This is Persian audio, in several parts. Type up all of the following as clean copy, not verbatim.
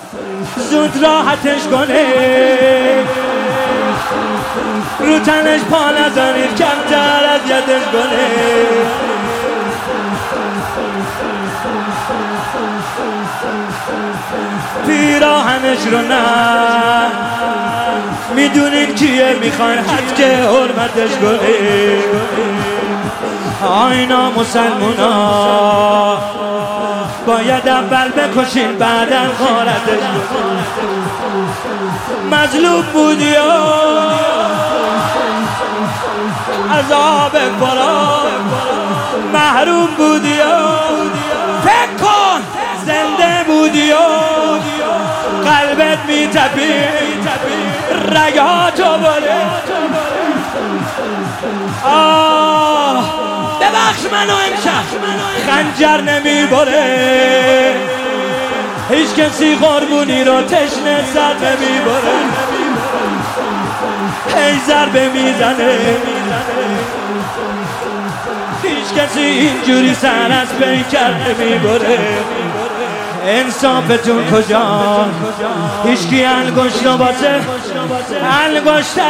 زود راحتش کنه، رو تنش پا نزنید کمتر اذیتش کنه. پیراهنش رو نه میدونید کیه میخواین حد که حرمتش کنه. آینا مسلمونا باید اول بکشین بعداً غارتش کنین. مظلوم بودی و عذاب فرا محروم بودی و فکر کن زنده بودی و قلبت میتپی رگاتو بره. ببخش منو امشب خنجر نمیبره، هیچ کسی قربونی رو تشنه سر نمیبره. هی ضربه میزنه، هیچ کسی اینجوری سر از پیکر نمیبره. انصافتون کجا؟ هیچکی انگشت رو واسه انگشتر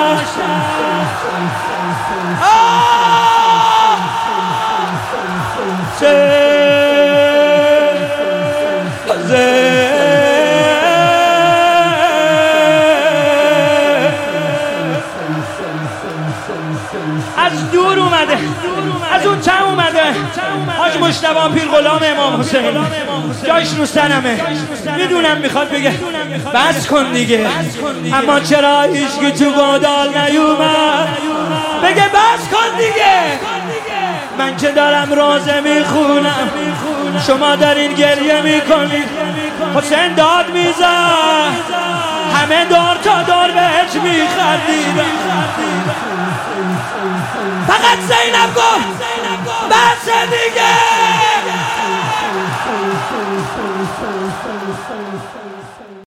از دور اومده، از اون چم اومده. حاج مجتبی پیر غلام امام حسین جاش رو سرمه. میدونم میخواد بگه بس کن دیگه، اما چرا هیچکی تو گودال نیومد بگه بس کن دیگه. من که دارم روزه میخونم، شما دارین گریه میکنید. حسین داد میزن، همه دور تا دور بهش میخندید. فقط زینب گفت بس دیگه.